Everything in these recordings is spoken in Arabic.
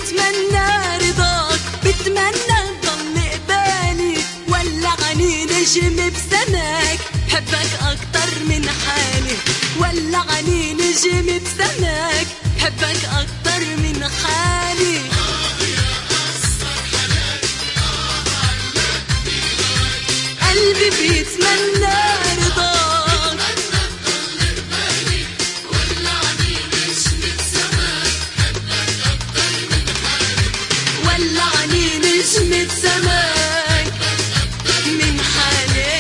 بيتمنى رضاك، بتمنى تضل قبالي، ولعني نجم بسماك حبك أكتر من حالي، ولعني نجم بسماك حبك أكتر من حالي. قلبي بيتمنى رضاك، ولعني نجم بسماك من حالي.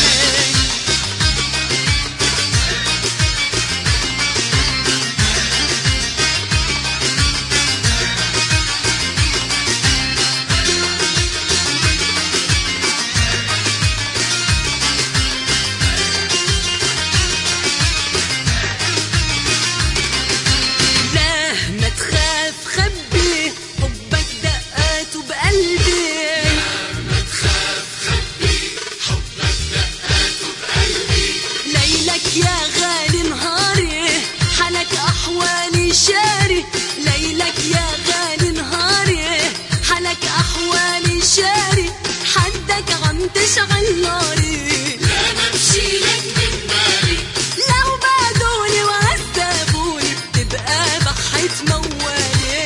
يا غالي نهاري حالك أحوالي شاري، ليلك يا غالي نهاري حالك أحوالي شاري، حدك عم تشغل ناري، لا بمشي لك من بالي، لو بعدوني وعذبوني تبقى بحيت موالي.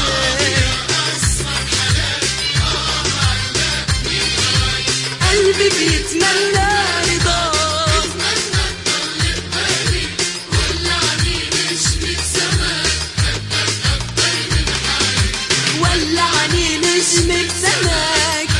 قلبي بيتمنى رضاك، ولعني نجم بسماك.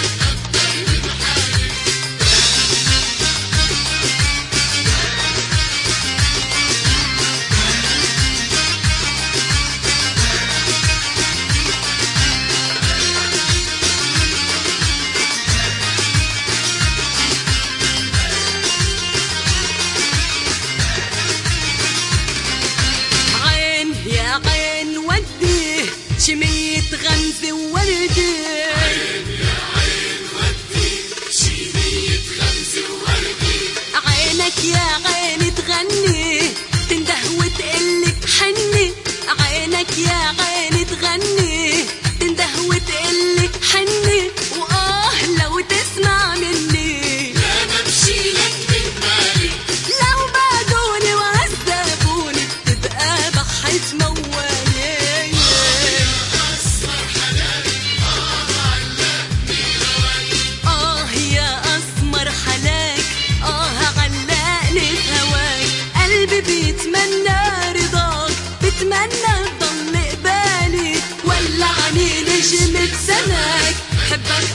عين يا عين ودي شمية غمز ووردي، عين يا عين ودي شمية غمز ووردي، عينك يا عين تغني تنده وتقلك حني، عينك يا عين تغني تنده وتقلك حني، وآه لو تسمع مني، لا بمشي لك من بالي، لو بعدوني وعذبوني تبقى بحيت موالي. بيتمنى رضاك، بتمنى تضل قبالي، ولعني نجم بسماك حبك